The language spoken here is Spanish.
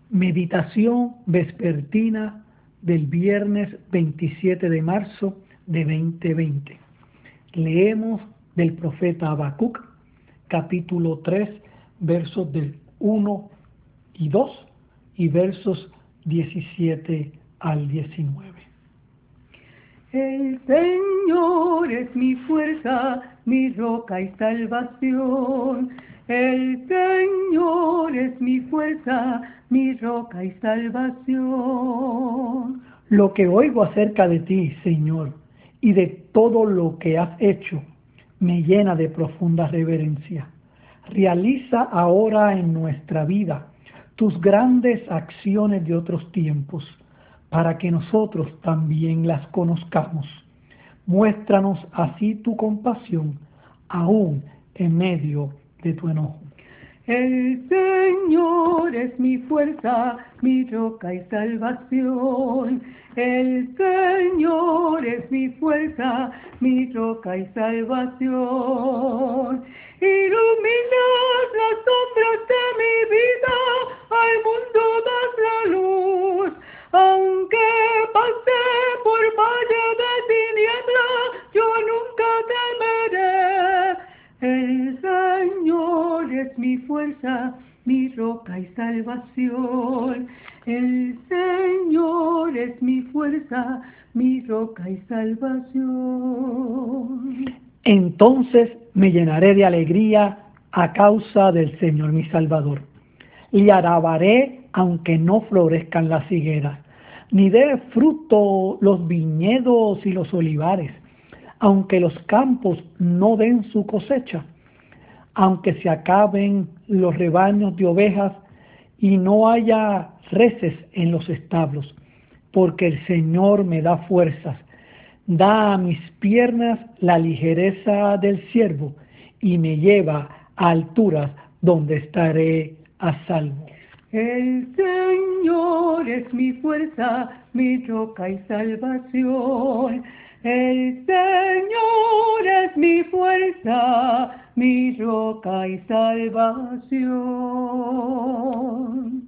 Meditación vespertina del viernes 27 de marzo de 2020. Leemos del profeta Habacuc, capítulo 3, versos del 1 y 2 y versos 17 al 19. El Señor es mi fuerza, mi roca y salvación. El Señor es mi fuerza, mi roca y salvación. Lo que oigo acerca de ti, Señor, y de todo lo que has hecho, me llena de profunda reverencia. Realiza ahora en nuestra vida tus grandes acciones de otros tiempos, para que nosotros también las conozcamos. Muéstranos así tu compasión, aún en medio de tu enojo. El Señor es mi fuerza, mi roca y salvación. El Señor es mi fuerza, mi roca y salvación. Iluminas las sombras de mi vida, al mundo das la luz. Aunque pase por valle de tinieblas, yo nunca temeré. El Señor es mi fuerza, mi roca y salvación. El Señor es mi fuerza, mi roca y salvación. Entonces me llenaré de alegría a causa del Señor mi Salvador. Le alabaré aunque no florezcan las higueras, ni dé fruto los viñedos y los olivares, aunque los campos no den su cosecha, aunque se acaben los rebaños de ovejas y no haya reses en los establos, porque el Señor me da fuerzas, da a mis piernas la ligereza del ciervo y me lleva a alturas donde estaré a salvo. El Señor es mi fuerza, mi roca y salvación. El Señor es mi fuerza, mi roca y salvación.